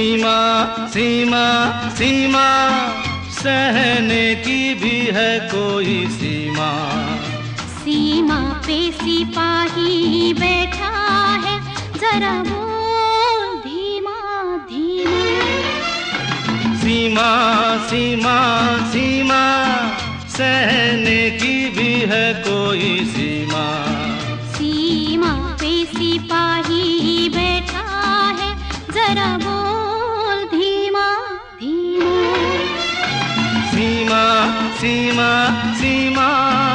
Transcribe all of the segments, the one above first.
सीमा सीमा सीमा, सहने की भी है कोई सीमा। सीमा पे सिपाही बैठा है, जरा बोल धीमा धीमा। सीमा सीमा सीमा, सहने की भी है कोई सीमा। सीमा पे सिपाही बैठा है, जरा बोल धीमा धीमा। सीमा सीमा सीमा,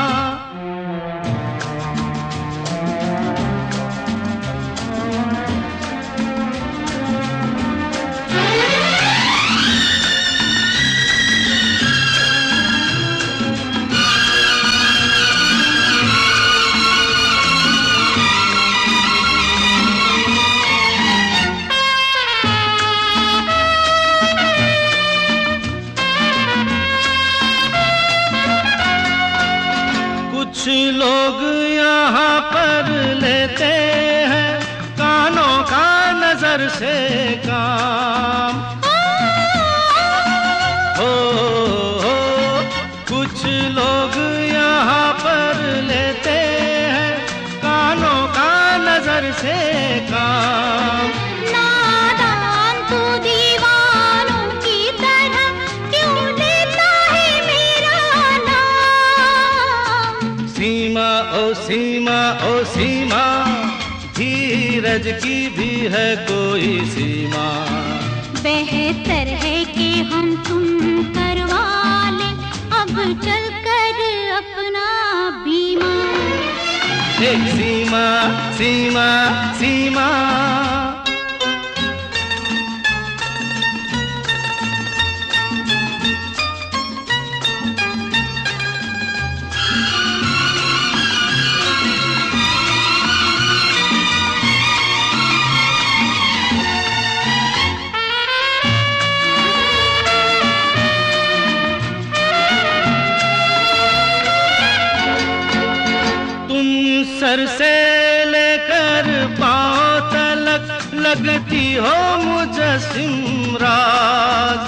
कुछ लोग यहाँ पर लेते हैं कानों का नजर से काम। हो कुछ लोग यहाँ पर लेते हैं कानों का नजर से काम। नादान तू दीवानों की तरह क्यों लेता है मेरा नाम। सीमा ओ सीमा ओ सीमा, धीरज की भी है कोई सीमा। बेहतर है कि हम तुम करवा लें अब चल कर अपना बीमा। एक सीमा सीमा सीमा, सर से लेकर पांव तलक लगती हो मुजस्सिम राज।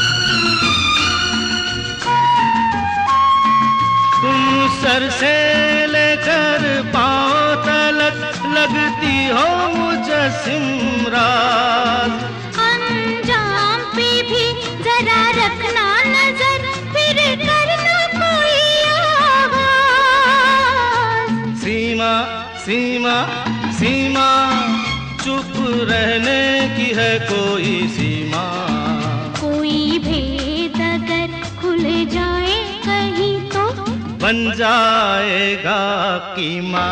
तुम सर से लेकर पांव तलक लगती हो मुजस्सिम राज। अंजाम पे भी जरा रखना नजर, फिर करना कोई आवाज। सीमा सीमा सीमा, चुप रहने की है कोई सीमा। कोई भेद अगर खुल जाए कहीं तो बन जाएगा कीमा।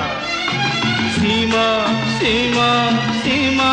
सीमा सीमा सीमा,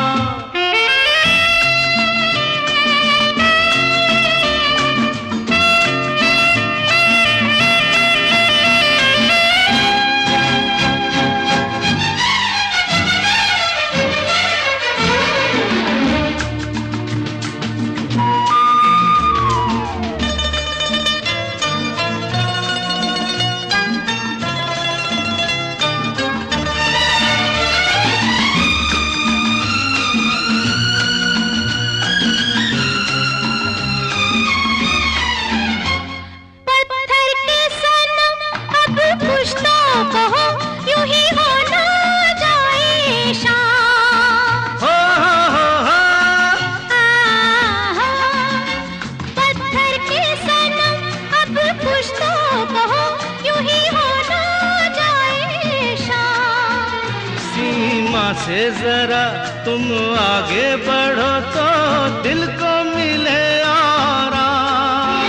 से जरा तुम आगे बढ़ो तो दिल को मिले आराम।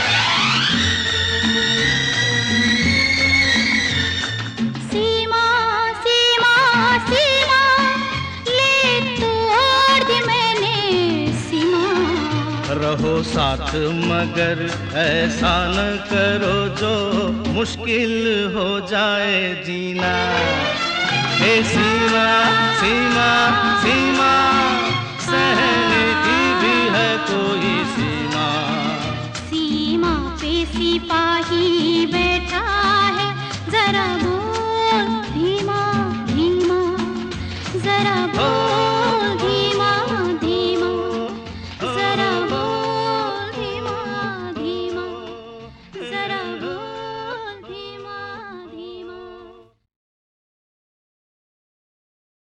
सीमा सीमा सीमा, ले तू और दी मैंने सीमा। रहो साथ मगर ऐसा न करो जो मुश्किल हो जाए जीना। हे सीमा सीमा सीमा, सह